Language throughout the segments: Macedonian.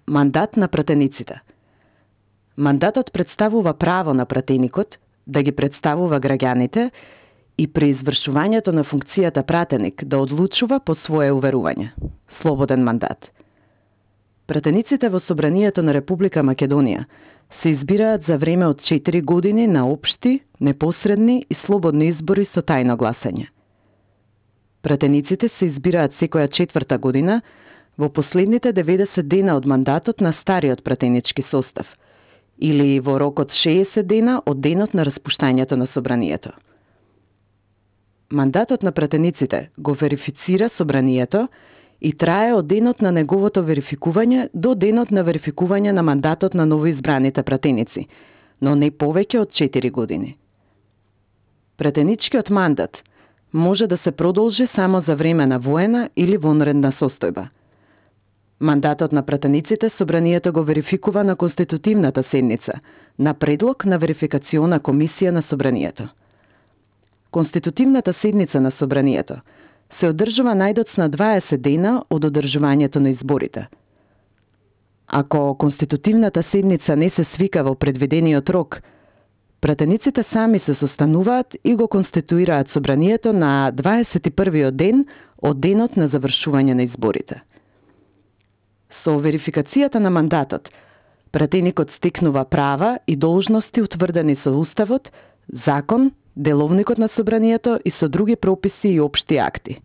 Мандат на пратениците. Мандатот представува право на пратеникот да ги представува граѓаните и при извршувањето на функцијата пратеник да одлучува по свое уверување. Слободен мандат. Пратениците во Собранието на Република Македонија се избираат за време од 4 години на општи, непосредни и слободни избори со тајно гласање. Пратениците се избираат секоја 4-та година во последните 90 дена од мандатот на стариот пратенички состав или во рок од 60 дена од денот на распуштањето на Собранието. Мандатот на пратениците го верифицира Собранието и трае од денот на неговото верификување до денот на верификување на мандатот на новоизбраните пратеници, но не повеќе од 4 години. Пратеничкиот мандат може да се продолжи само за време на воена или вонредна состојба. Мандатот на пратениците Собранието го верификува на конститутивната седница, на предлог на верификациона комисија на Собранието. Конститутивната седница на Собранието се одржува најдоцна 20 дена од одржувањето на изборите. Ако конститутивната седница не се свика во предвидениот рок, пратениците сами се состануваат и го конституираат Собранието на 21-иот ден од денот на завршување на изборите. Со верификацијата на мандатот, пратеникот стекнува права и должности утврдени со Уставот, закон, деловникот на Собранието и со други прописи и општи акти.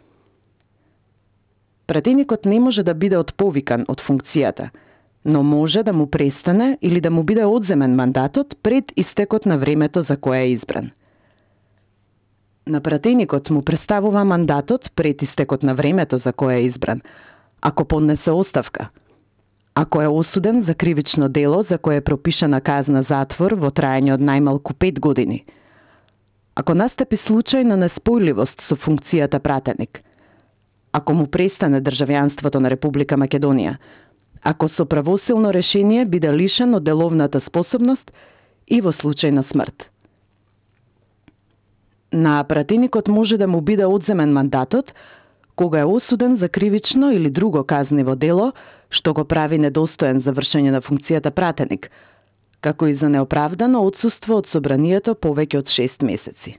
Пратеникот не може да биде отповикан од функцијата, но може да му престане или да му биде одземен мандатот пред истекот на времето за кое е избран. На пратеникот му представува мандатот пред истекот на времето за кое е избран, ако поднесе оставка, ако е осуден за кривично дело за кое е пропишана казна затвор во траење од најмалку 5 години, ако настапи случај на неспојливост со функцијата пратеник, ако му престане државјанството на Република Македонија, ако со правосилно решение биде лишен од деловната способност и во случај на смрт. На пратеникот може да му биде одземен мандатот кога е осуден за кривично или друго казниво дело што го прави недостоен за вршење на функцијата пратеник, како и за неоправдано отсуство од Собранието повеќе од 6 месеци.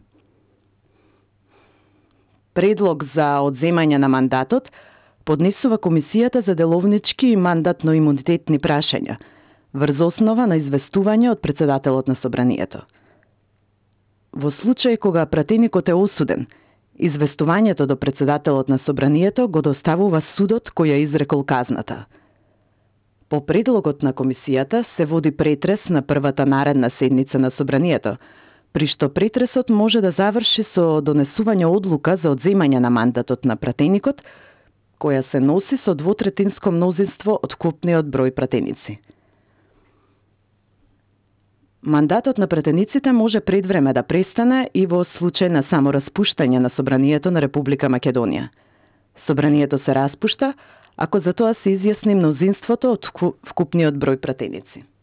Предлог за одземање на мандатот поднесува Комисијата за деловнички и мандатно-имунитетни прашања, врз основа на известување од председателот на Собранието. Во случај кога пратеникот е осуден, известувањето до председателот на Собранието го доставува судот кој ја изрекол казната. По предлогот на комисијата се води претрес на првата наредна седница на Собранието, при што претресот може да заврши со донесување одлука за одземање на мандатот на пратеникот, која се носи со двотретинско мнозинство од купниот број пратеници. Мандатот на пратениците може пред време да престане и во случај на самораспуштање на Собранието на Република Македонија. Собранието се распушта ако за тоа се изјасни мнозинството од вкупниот број пратеници.